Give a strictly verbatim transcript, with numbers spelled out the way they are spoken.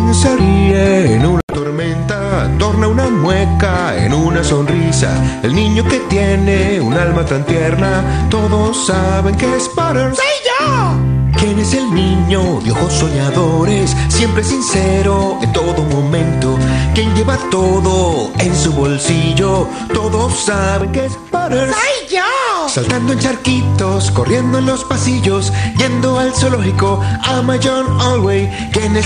niño se ríe en una tormenta, torna una mueca en una sonrisa. El niño que tiene un alma tan tierna, todos saben que es Butters. ¡Soy yo! ¿Quién es el niño de ojos soñadores, siempre sincero en todo momento? ¿Quién lleva todo en su bolsillo? Todos saben que es Butters. ¡Soy yo! Saltando en charquitos, corriendo en los pasillos, yendo al zoológico, ama John Alway. ¿Quién es